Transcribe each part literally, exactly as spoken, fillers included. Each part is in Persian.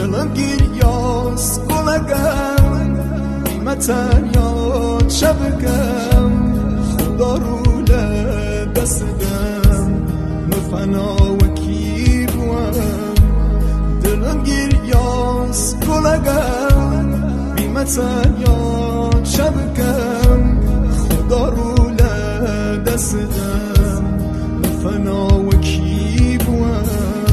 دلم گریاس گلگم قیمتن یاد شبکم خدا رو لدستم مفنا وکی بوام دلم گریاس گلگم قیمتن یاد شبکم خدا رو لدستم مفنا وکی بوام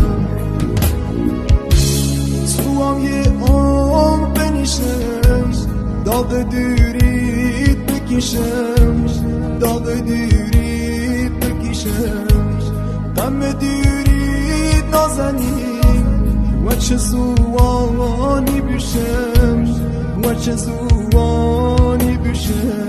داغ دورید بکشم داغ دورید بکشم غم دورید نازنی و چه زوانی بشم و چه زوانی بشم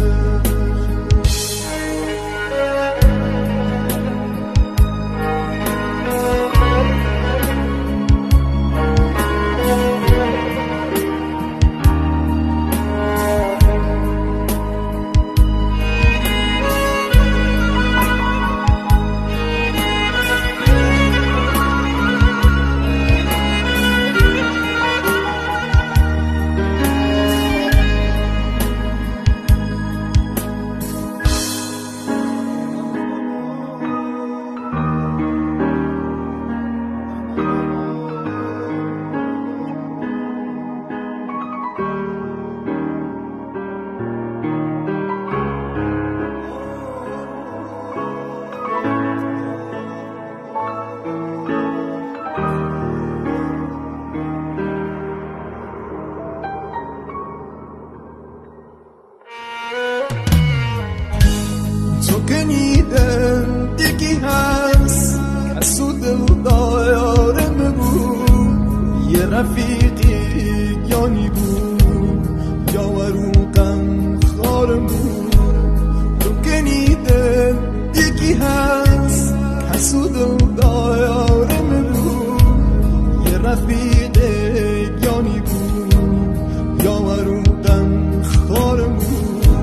تو که نیدم دیگی هست کسو دل دایارم بود یه رفیقی یانی بود یا وروقم خارم بود تو که نیدم دیگی هست کسو دل دایارم بود یه رفیقی یانی بود یا وروقم خارم بود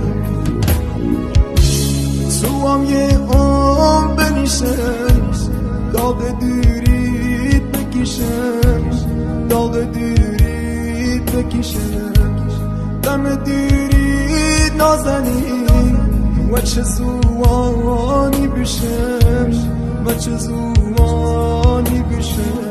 تو هم یه عمر بنیشم داغ دورید بکشم داغ دورید بکشم غم دورید نازنی و چه زوانی بشم و چه زوانی بشم